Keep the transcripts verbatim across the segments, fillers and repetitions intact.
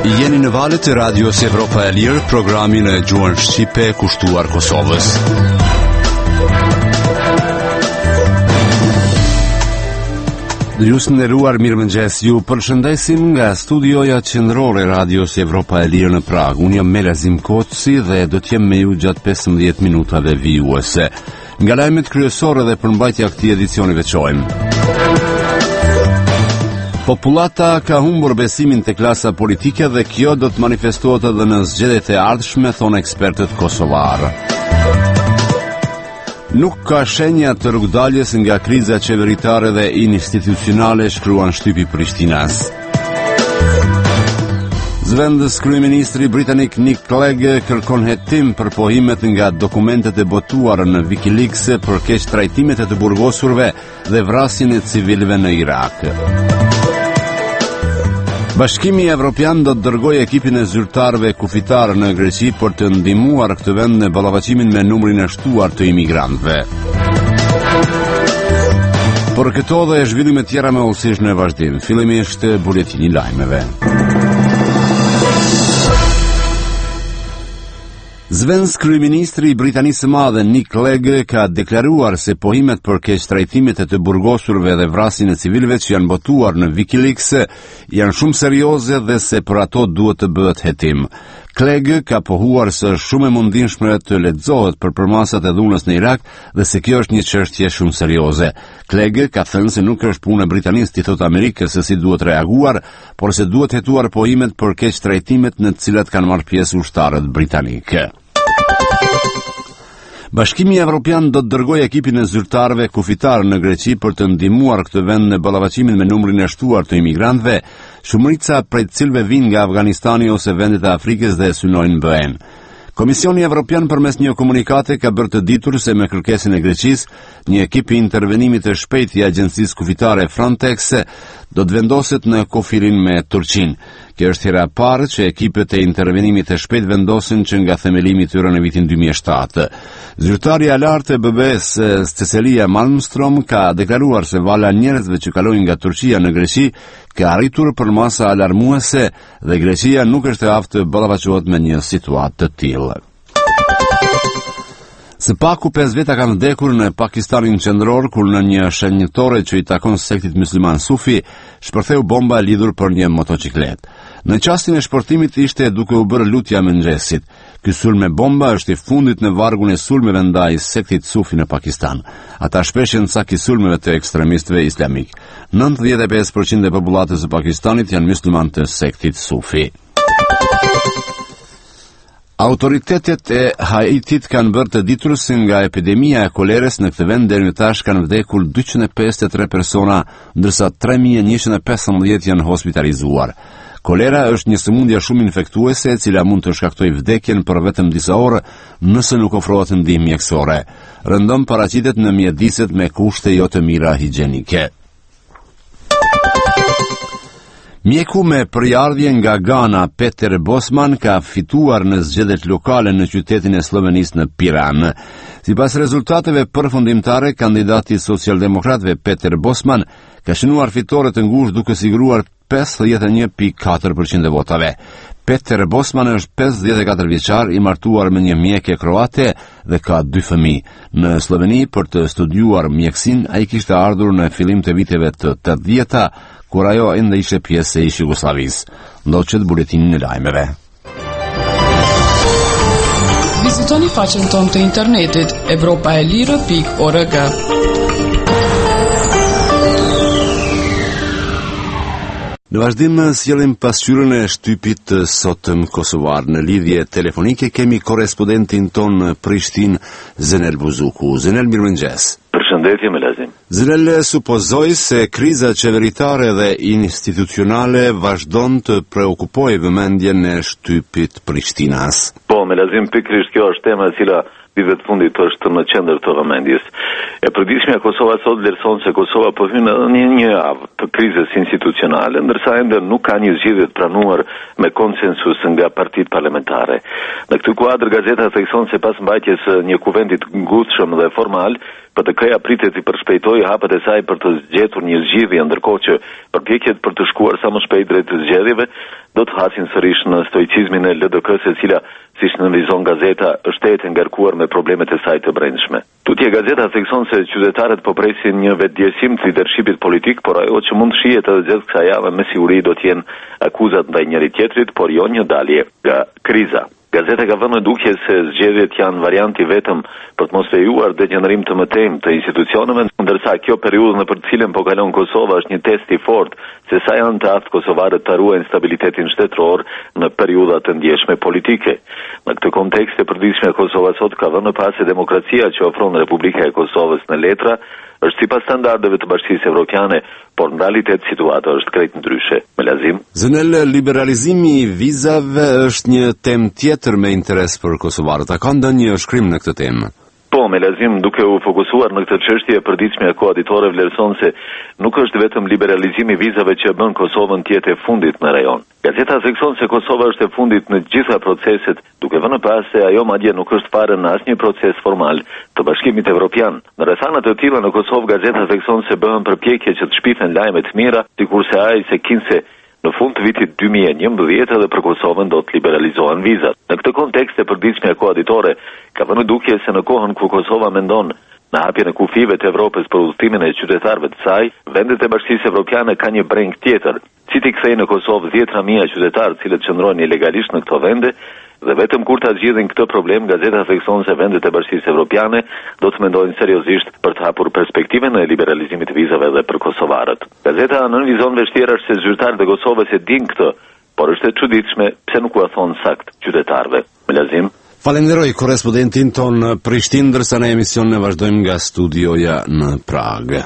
Jeni në valët e radios Evropa e Lirë, programin e gjuhën shqipe kushtuar Kosovës. Ju nderuar, mirëmëngjes, ju përshëndesim nga studioja qendrore radios Evropa e Lirë në Prag. Unë jam Melazim Koçi dhe do të jem me ju gjatë pesëmbëdhjetë minutave vijuese. Nga lajmet kryesore dhe përmbajtja e këtij edicioni veçojmë. Popullata ka humbur besimin te klasa politike dhe kjo do të manifestohet edhe në zgjedhjet e ardhshme, thonë ekspertët kosovarë. Nuk ka shenja të rrugdaljes nga kriza qeveritare dhe institucionale, shkruan shtypi Prishtinas. Zëvendës kryeministri britanik Nick Clegg kërkon hetim për pohimet nga dokumentet e botuara në Wikileaks për keq trajtimet e të burgosurve dhe vrasjen e civilëve në Irak. Bashkimi Evropian do të dërgojë ekipin e zyrtarëve kufitar në Greqi për të ndihmuar këtë vend në ballavaqimin me numrin e shtuar të imigrantëve. Por këto dhe zhvillime tjera me ullësish në vazhdim. Fillimisht buletini i lajmeve. Zëvendës kryeministri i Britanisë së Madhe Nick Clegg ka deklaruar se pohimet për keq trajtimet e të burgosurve dhe vrasjen e civilëve që janë botuar në Wikileaks janë shumë serioze dhe se për ato duhet të bëhet hetim. Clegg ka pohuar se është shumë e mundimshme të lexohet për përmasat e dhunës në Irak dhe se kjo është një çështje shumë serioze. Clegg ka thënë se nuk është punë e Britanisë të thotë Amerikës se si duhet reaguar, por se duhet hetuar pohimet për keq trajtimet në të cilat kanë marrë pjesë ushtarët britanikë. Bashkimi Evropian do të dërgojë ekipin e zyrtarëve kufitar në Greqi për të ndihmuar këtë vend në ballavaqimin me numrin e shtuar të imigrantëve, shumica prej të cilëve vinë nga Afganistani ose vendet e Afrikës dhe synojnë B E-n. Komisioni Evropian përmes një komunikate ka bërë të ditur se me kërkesën e Greqisë, një ekip i intervenimit të shpejtë i agjencisë kufitare Frontex do të vendoset në kufirin me Turqinë. Kjo është hera e parë që ekipet e intervenimit të shpejtë vendosin që nga themelimi i tyre në vitin dy mijë e shtatë. Zyrtarja e lartë e B B S Cecilia Malmström ka deklaruar se vala njerëzve që kalojnë nga Turqia në Greqi ka arritur për masa alarmuese dhe Greqia nuk është e aftë të ballafaqohet me një situatë të tillë. Së paku pesë veta kanë vdekur në Pakistanin qendror kur në një shenjtore që i takon sektit musliman Sufi shpërtheu bomba e lidhur për një motociklet. Në çastin e shpërtimit ishte duke u bërë lutja mëngjesit. Ky sulm me bomba është i fundit në vargun e sulmeve ndaj sektit Sufi në Pakistan. Ata shpesh janë cak i sulmeve të ekstremistëve islamik. nëntëdhjetë e pesë përqind e popullatës së Pakistanit janë musliman të sektit Sufi. Autoritetet e Haitit kanë bërë të ditur se nga epidemia e kolerës në këtë vend deri në tash kanë vdekur dyqind e pesëdhjetë e tre persona, ndërsa tre mijë njëqind e pesëmbëdhjetë janë hospitalizuar. Kolera është një sëmundje shumë infektuese e cila mund të shkaktojë vdekjen për vetëm disa orë nëse nuk ofrohet ndihmë mjekësore. Rëndom paraqitet në mjediset me kushte jo të mira higjienike. Mjeku me përjardhje nga Ghana, Peter Bosman, ka fituar në zgjedhjet lokale në qytetin e Slovenisë në Piran. Sipas rezultateve përfundimtare, kandidati socialdemokratëve Peter Bosman ka shënuar fitore të ngushtë duke siguruar pesëdhjetë e një pikë katër përqind e votave. Peter Bosman është pesëdhjetë e katër vjeçar, i martuar me një mjeke kroate dhe ka dy fëmijë. Në Sloveni për të studiuar mjekësinë, ai kishte ardhur në fillim të viteve të tetëdhjetë, kur ajo ende ishte pjesë e ish Jugosllavisë. Ndoqët buletinin e lajmeve. Vizitoni faqen tonë të internetit evropa e lirë pikë org. Në vazhdim sjellim pasqyrën e shtypit të sotëm kosovar. Në lidhje telefonike kemi korrespondentin ton në Prishtinë, Zenel Buzuku. Zenel, mirëmëngjes. Përshëndetje, Melazim. Zenel, supozoj se kriza qeveritare dhe institucionale vazhdon të preokupojë vëmendjen e shtypit Prishtinas. Po, Melazim, pikërisht kjo është tema e cila vitet të fundit është në qendër të vëmendjes. E përditshmja e Kosovës sot vlerëson se Kosova po hyn në një, një javë të krizës institucionale, ndërsa ende nuk ka një zgjedhje të pranuar me konsensus nga partitë parlamentare. Në këtë kuadër gazeta thekson se pas mbajtjes së një kuvendi të ngushtëm dhe formal, P T K-ja pritet i përshpejtojë hapet e saj për të zgjetur një zgjidhje, ndërkohë që përpjekjet për të shkuar sa më shpejt drejt të zgjedhjeve do të hasin sërish në stoicizmin e L D K-s, e cila, siç nënvizon gazeta, është e ngarkuar me problemet e saj të brendshme. Tutje gazeta thekson se qytetarët po presin një vetëdijsim të leadershipit politik, por ajo që mund shihet edhe gjatë kësaj jave me siguri do të jenë akuzat ndaj njëri tjetrit, por jo një dalje nga kriza. Gazeta ka vënë në dukje se zgjedhjet janë varianti vetëm për të mos lejuar degenerim të mëtejmë të institucioneve, ndërsa kjo periudhë në për të cilën po kalon Kosova është një test i fortë se sa janë të aftë kosovarët të ruajnë stabilitetin shtetëror në periudha të ndjeshme politike. Në këtë kontekst e përditshme Kosova sot ka vënë pas se demokracia që ofron Republika e Kosovës në letra është sipas standardeve të Bashkisë Evropiane, por në realitet situata është krejt ndryshe. Me lazim. Zënel, liberalizimi i vizave është një temë tjetër me interes për kosovarët. A ka ndonjë shkrim në këtë temë? Po, me lazim, duke u fokusuar në këtë çështje, e përditshme e koaditore vlerëson se nuk është vetëm liberalizimi i vizave që bën Kosovën të jetë e fundit në rajon. Gazeta thekson se Kosova është e fundit në të gjitha proceset, duke vënë pas se ajo madje nuk është fare në asnjë proces formal të Bashkimit Evropian. Në rrethana të tilla në Kosovë, gazeta thekson se bëhen përpjekje që të shpifen lajme të mira, sikurse ai se kinse në fund të vitit dy mijë e njëmbëdhjetë edhe për Kosovën do të liberalizohen vizat. Në këtë kontekst e përditshme e koaditore ka vënë dukje se në kohën ku Kosova mendon në hapjen e kufive të Evropës për udhëtimin e qytetarëve të saj, vendet e Bashkisë Evropiane kanë një breng tjetër, si t'i kthejnë në Kosovë dhjetra mijë qytetarë të cilët qëndrojnë ilegalisht në këto vende, dhe vetëm kur ta zgjidhin këtë problem, gazeta thekson se vendet e Bashkisë Evropiane do të mendojnë seriozisht për të hapur perspektiven e liberalizimit të vizave edhe për kosovarët. Gazeta nënvizon vështirë është se zyrtarët e Kosovës e dinë këtë, por është e çuditshme pse nuk u thon sakt qytetarëve. Me lazim. Falenderoj korrespondentin ton në Prishtinë, ndërsa në emision ne vazhdojmë nga studioja në Prag.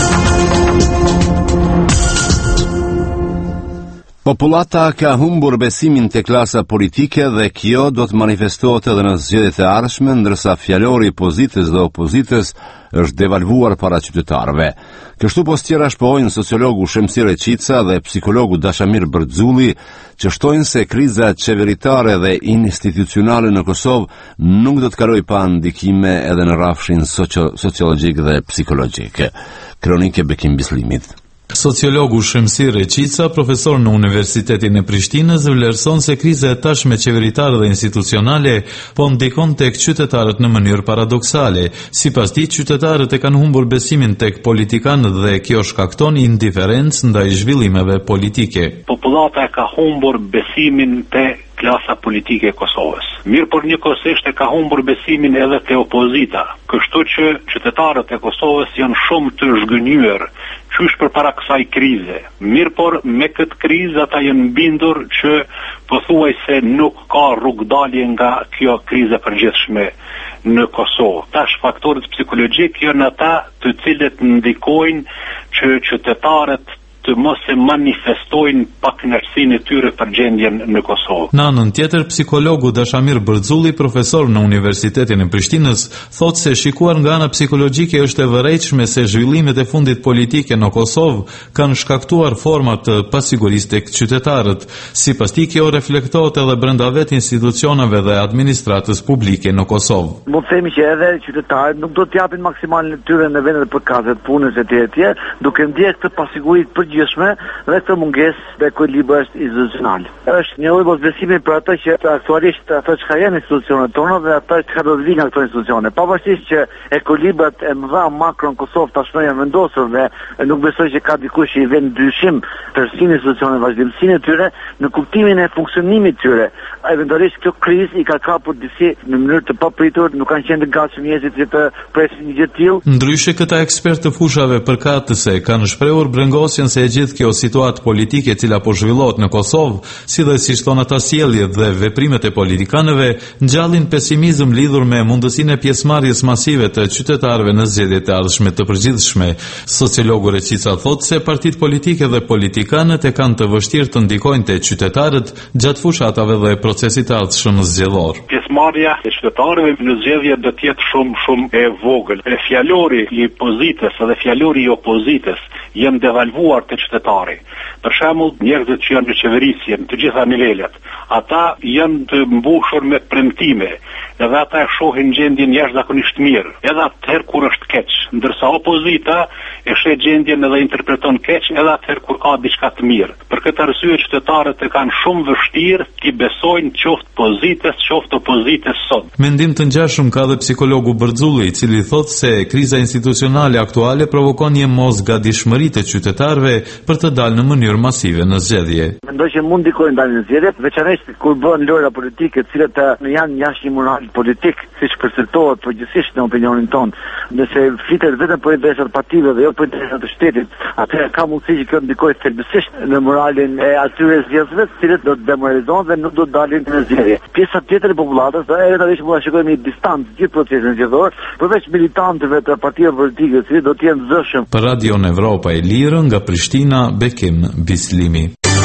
Popullata ka humbur besimin te klasa politike dhe kjo do të manifestohet edhe në zgjedhjet e ardhshme, ndërsa fjalori i pozitës dhe opozitës është devalvuar para qytetarëve. Kështu po tjera shpohojnë sociologu Shemsi Reqica dhe psikologu Dashamir Bërdzulli, që shtojnë se kriza qeveritare dhe institucionale në Kosovë nuk do të kaloj pa ndikime edhe në rrafshin socio- sociologjik dhe psikologjik. Kronike Bekim Bislimit. Sociologu Shemsi Reqica, profesor në Universitetin e Prishtinës, vlerëson se kriza e tashme qeveritare dhe institucionale po ndikon tek qytetarët në mënyrë paradoksale. Sipas tij, qytetarët e kanë humbur besimin tek politikanët dhe kjo shkakton indiferencë ndaj zhvillimeve politike. Popullata e ka humbur besimin te klasa politike e Kosovës. Mirë, por njëkohësisht e ka humbur besimin edhe te opozita, kështu që qytetarët e Kosovës janë shumë të zhgënjur qysh për para kësaj krize. Mirë, por me këtë krizë ata janë bindur që pothuaj se nuk ka rrugdalje nga kjo krize përgjithshme në Kosovë. Tash faktorët psikologjik janë ata të cilët ndikojnë që qytetarët të mos e manifestojnë pakënaqësinë e tyre për gjendjen në Kosovë. Në anën tjetër, psikologu Dashamir Bërdzulli, profesor në Universitetin e Prishtinës, thotë se shikuar nga ana psikologjike është e vërejtshme se zhvillimet e fundit politike në Kosovë kanë shkaktuar forma të pasigurisë tek qytetarët. Sipas tij, kjo reflektohet edhe brenda vetë institucioneve dhe administratës publike në Kosovë. Mund të themi që edhe qytetarët nuk do të japin maksimalin e tyre në vendet e përkatëve, punës etj etj, duke ndjekur këtë pasiguri të përgjithshme dhe këtë mungesë të ekuilibrit institucional. Është një lloj mosbesimi për ata që aktualisht ata që janë institucionet tona dhe ata që do të vinë nga këto institucione. Pavarësisht që ekuilibrat e mëdha makro në Kosovë tashmë janë vendosur dhe nuk besoj që ka dikush që i vën dyshim tërësinë e institucioneve, vazhdimsinë e tyre në kuptimin e funksionimit të tyre. Eventualisht kjo krizë i ka kapur disi në mënyrë të papritur, nuk kanë qenë të gatshëm njerëzit që të presin një gjë të tillë. Ndryshe, këta ekspertë të fushave përkatëse kanë shprehur brengosjen se e gjithë kjo situatë politike e cila po zhvillohet në Kosovë, si dhe si thon ata sjelljet dhe veprimet e politikanëve, ngjallin pesimizëm lidhur me mundësinë e pjesëmarrjes masive të qytetarëve në zgjedhjet e ardhshme të përgjithshme. Sociologu Reqica thotë se partitë politike dhe politikanët e kanë të vështirë të ndikojnë te qytetarët gjatë fushatave dhe procesit të ardhshëm zgjedhor. Pjesëmarrja e qytetarëve në zgjedhje do të jetë shumë shumë e vogël. E fjalori i pozitës dhe fjalori i opozitës janë devalvuar te qytetari. Për shembull, njerëzit që janë në qeverisje, në të gjitha nivelet, ata janë të mbushur me premtime, edhe ata e shohin gjendjen jashtëzakonisht mirë, edhe atëherë kur është keq, ndërsa opozita e sheh gjendjen edhe interpreton keq, edhe atëherë kur ka diçka të mirë. Për këtë arsye qytetarët e kanë shumë vështirë t'i besojnë qoftë pozitës, qoftë opozitës sot. Mendim të ngjashëm ka dhe psikologu Bërxulli, i cili thotë se kriza institucionale aktuale provokon një mosgadishmëri të qytetarëve për të dalë në mënyrë masive në zgjedhje. Mendoj që mund ndikojnë dalë në zgjedhje, veçanërisht kur bëhen lojra politike, të cilat janë jashtë një moral politik, siç përcaktohet përgjithsisht në opinionin tonë. Nëse flitet vetëm për interesat partive dhe jo për interesat e shtetit, atëherë ka mundësi që kjo ndikojë thelbësisht në moralin e atyre zgjedhësve, të cilët do të demoralizohen dhe nuk do të dalin në zgjedhje. Pjesa tjetër e popullatës, do edhe tani mund ta shikojmë në distancë gjithë procesin zgjedhor, përveç militantëve të partive politike, të cilët do të jenë zëshëm. Për Radio Evropa e Lirë nga Prishtina, Bekim Bislimi.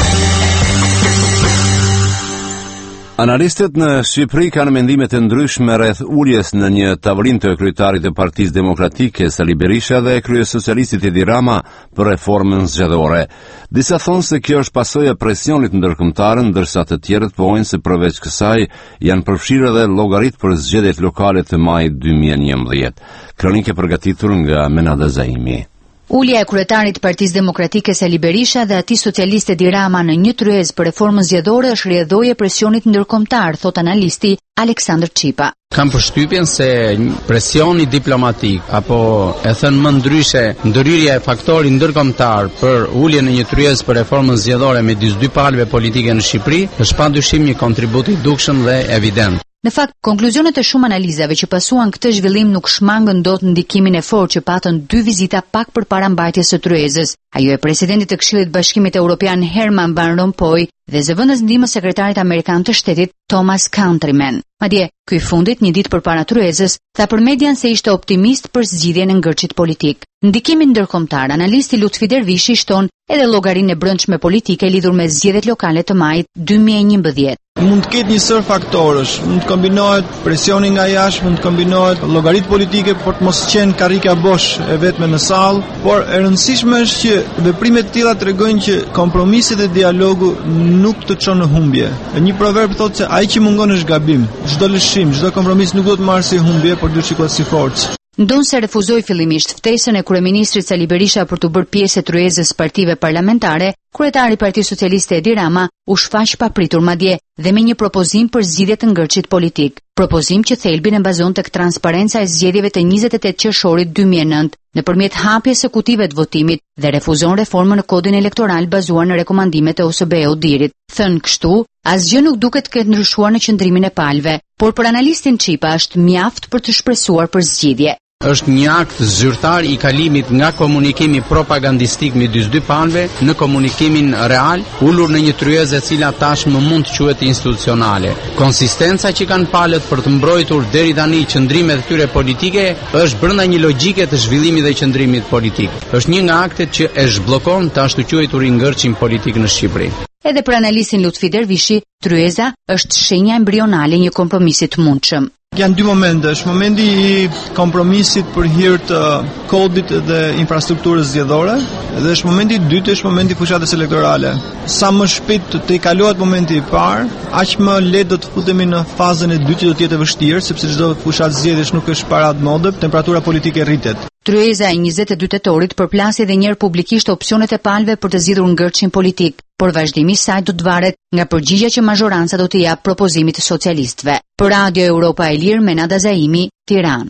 Analistët në Shqipëri kanë mendime të ndryshme rreth uljes në një tavolinë të kryetarit të Partisë Demokratike Sali Berisha dhe kryesocialistit Edi Rama për reformën zgjedhore. Disa thonë se kjo është pasojë e presionit ndërkombëtar, ndërsa të tjerët pohojnë se përveç kësaj janë përfshirë edhe llogarit për zgjedhjet lokale të majit dy mijë e njëmbëdhjetë. Kronikë përgatitur nga Menada Zaimi. Ulja e kryetarit Partisë Demokratike Sali Berisha dhe atij socialist Edi Rama në një tryezë për reformën zgjedhore është rrjedhoje presionit ndërkombëtar, thot analisti Aleksandr Çipa. Kam përshtypjen se presioni diplomatik apo e thënë më ndryshe ndërhyrja e faktorit ndërkombëtar për uljen në një tryezë për reformën zgjedhore me dy palëve politike në Shqipëri është padyshim një kontribut i dukshëm dhe evident. Në fakt, konkluzionet e shumë analizave që pasuan këtë zhvillim nuk shmangën dot ndikimin e fortë që patën dy vizita pak përpara mbajtjes së tryezës. Ajo e presidentit të Këshillit të Bashkimit Evropian Herman Van Rompuy dhe zëvendës ndihmës sekretarit amerikan të shtetit Thomas Countryman. Madje, ky fundit një ditë përpara tryezës, tha për median se ishte optimist për zgjidhjen e ngërçit politik. Ndikimin ndërkombëtar, analisti Lutfi Dervishi shton edhe llogarinë e brendshme politike lidhur me zgjedhjet lokale të majit dy mijë e njëmbëdhjetë. Mund të ketë një sër faktorësh, mund të kombinohet presioni nga jashtë, mund të kombinohet llogaritë politike për të mos qenë karrika bosh e vetme në sallë, por e rëndësishme është që veprimet të tilla tregojnë që kompromiset e dialogu nuk të çon në humbje. Një proverb thotë se ai që mungon është gabim. Çdo lëshim, çdo kompromis nuk do të marrë si humbje, por duhet shikohet si forcë. Ndonë se refuzoi fillimisht ftesën e kryeministrit Sali Berisha për të bërë pjesë e tryezës partive parlamentare, kryetari i Partisë Socialiste Edi Rama u shfaq papritur madje dhe me një propozim për zgjidhje të ngërçit politik. Propozim që thelbin e bazon tek transparenca e zgjedhjeve të njëzet e tetë qershorit dy mijë e nëntë, nëpërmjet hapjes së kutive të votimit dhe refuzon reformën në kodin elektoral bazuar në rekomandimet e O S B E-ut. Thënë kështu, asgjë nuk duket të ketë ndryshuar në qëndrimin e palëve, por për analistin Çipa është mjaft për të shpresuar për zgjidhje. Është një akt zyrtar i kalimit nga komunikimi propagandistik midis dy palëve në komunikimin real, ulur në një tryezë e cila tashmë mund të quhet institucionale. Konsistenca që kanë palët për të mbrojtur deri tani qëndrimet e tyre politike është brenda një logjike të zhvillimit dhe qëndrimit politik. Është një nga aktet që e zhbllokon të ashtu quajturin ngërçin politik në Shqipëri. Edhe për analistin Lutfi Dervishi, tryeza është shenja embrionale një kompromisi të mundshëm. Janë dy momente, është momenti i kompromisit për hir të kodit dhe infrastrukturës zgjedhore, dhe është momenti i dytë, është momenti i fushatës elektorale. Sa më shpejt të i kalohet momenti i parë, aq më lehtë do të futemi në fazën e dytë që do të jetë e vështirë, sepse çdo fushatë zgjedhjesh nuk është para mode, temperatura politike rritet. Tryeza e njëzet e dy tetorit përplasi edhe një herë publikisht opsionet e palëve për të zgjidhur ngërçin politik, por vazhdimi i saj do të varet nga përgjigjja që mazhoranca do të japë propozimit të socialistëve. Për Radio Evropa e Lirë, Menada Zaimi, Tiranë.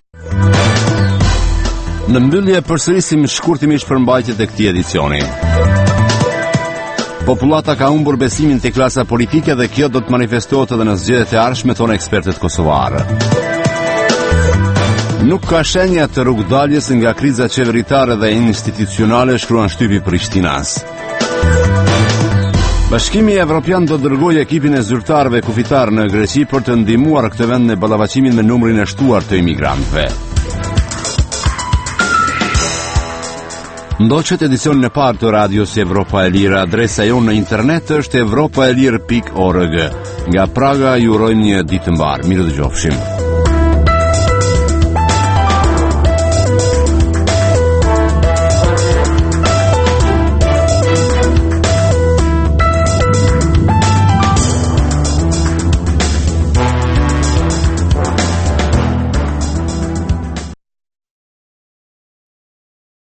Në mbyllje përsërisim shkurtimisht përmbajtjet e këtij edicioni. Popullata ka humbur besimin te klasa politike dhe kjo do të manifestohet edhe në zgjedhjet e ardhshme, thonë ekspertët kosovarë. Nuk ka shenja të rrugdaljes nga kriza qeveritare dhe institucionale, shkruan shtypi Prishtinas. Bashkimi Evropian do dërgojë ekipin e zyrtarëve kufitar në Greqi për të ndihmuar këtë vend në ballavaqimin me numrin e shtuar të imigrantëve. Ndoqët edicionin e parë të radios Evropa e Lirë. Adresa jonë në internet është evropaelir pikë org. Nga Praga ju urojmë një ditë të mbar. Mirë dëgjofshim.